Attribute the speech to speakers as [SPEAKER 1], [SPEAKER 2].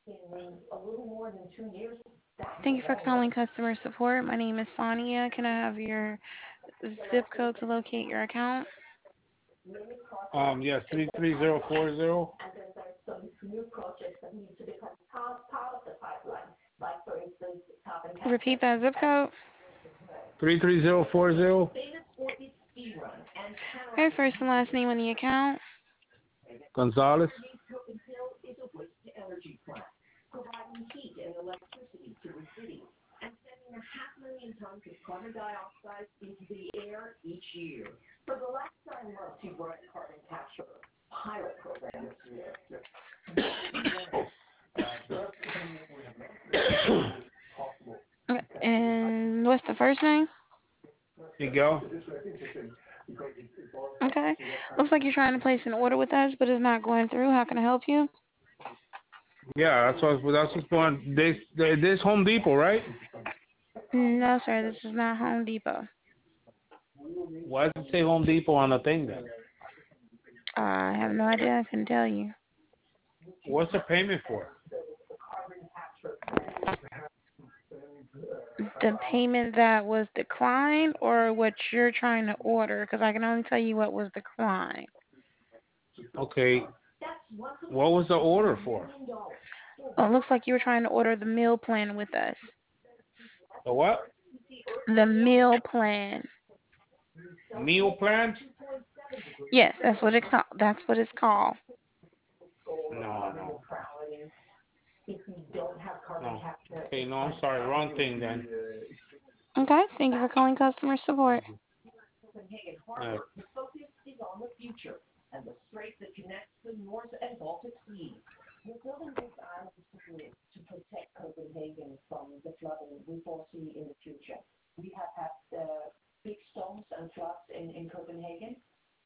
[SPEAKER 1] Thank you for calling customer support. My name is Sonia. Can I have your zip code to locate your account?
[SPEAKER 2] Yes, 33040.
[SPEAKER 1] Repeat that zip code.
[SPEAKER 2] 33040.
[SPEAKER 1] Okay, first and last name on the account.
[SPEAKER 2] Gonzalez.
[SPEAKER 1] Okay, and what's the first name?
[SPEAKER 2] Miguel.
[SPEAKER 1] Okay. Looks like you're trying to place an order with us, but it's not going through. How can I help you?
[SPEAKER 2] Yeah, that's what's going. This Home Depot, right?
[SPEAKER 1] No, sir, this is not Home Depot.
[SPEAKER 2] Why does it say Home Depot on the thing then?
[SPEAKER 1] I have no idea. I couldn't tell you.
[SPEAKER 2] What's the payment for?
[SPEAKER 1] The payment that was declined or what you're trying to order? Because I can only tell you what was declined.
[SPEAKER 2] Okay, what was the order for?
[SPEAKER 1] Oh, it looks like you were trying to order the meal plan with us.
[SPEAKER 2] The what?
[SPEAKER 1] The meal plan.
[SPEAKER 2] Meal plan?
[SPEAKER 1] Yes, that's what it's called. That's what it's called.
[SPEAKER 2] No, no, no. Okay, no, I'm sorry, wrong thing then.
[SPEAKER 1] Okay, thank you for calling customer support.
[SPEAKER 2] Uh,